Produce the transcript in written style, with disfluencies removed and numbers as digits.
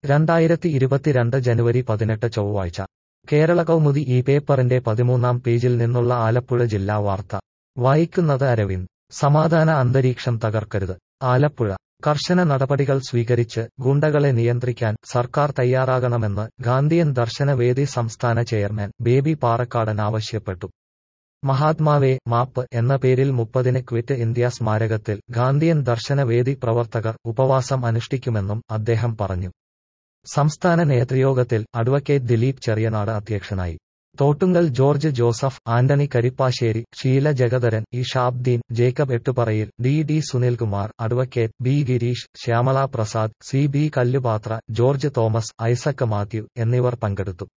2022 ജനുവരി 18 ചൊവ്വാഴ്ച കേരള കൗമുദി ഈ പേപ്പറിന്റെ 13-ാം പേജിൽ നിന്നുള്ള ആലപ്പുഴ ജില്ലാ വാർത്ത വായിക്കുന്നത് അരവിന്ദ്. സമാധാന അന്തരീക്ഷം തകർക്കരുത്. ആലപ്പുഴ കർശന നടപടികൾ സ്വീകരിച്ച് ഗുണ്ടകളെ നിയന്ത്രിക്കാൻ സർക്കാർ തയ്യാറാകണമെന്ന് ഗാന്ധിയൻ ദർശന വേദി സംസ്ഥാന ചെയർമാൻ ബേബി പാറക്കാടൻ ആവശ്യപ്പെട്ടു. മഹാത്മാവേ മാപ്പ് എന്ന പേരിൽ 30-ന് ക്വിറ്റ് ഇന്ത്യ സ്മാരകത്തിൽ ഗാന്ധിയൻ ദർശന വേദി പ്രവർത്തകർ ഉപവാസം അനുഷ്ഠിക്കുമെന്നും അദ്ദേഹം പറഞ്ഞു. സംസ്ഥാന നേതൃയോഗത്തിൽ അഡ്വക്കേറ്റ് ദിലീപ് ചെറിയനാട് അധ്യക്ഷനായി. Thottungal George Joseph, Antony Karippassery, Sheela Jagatharan, E Shabdeen, Jacob Ettuparayil, D Sunilkumar, advocate B Girish, Shyamala Prasad, C B Kallupathra, George Thomas, Isaac Mathew എന്നിവർ പങ്കെടുത്തു.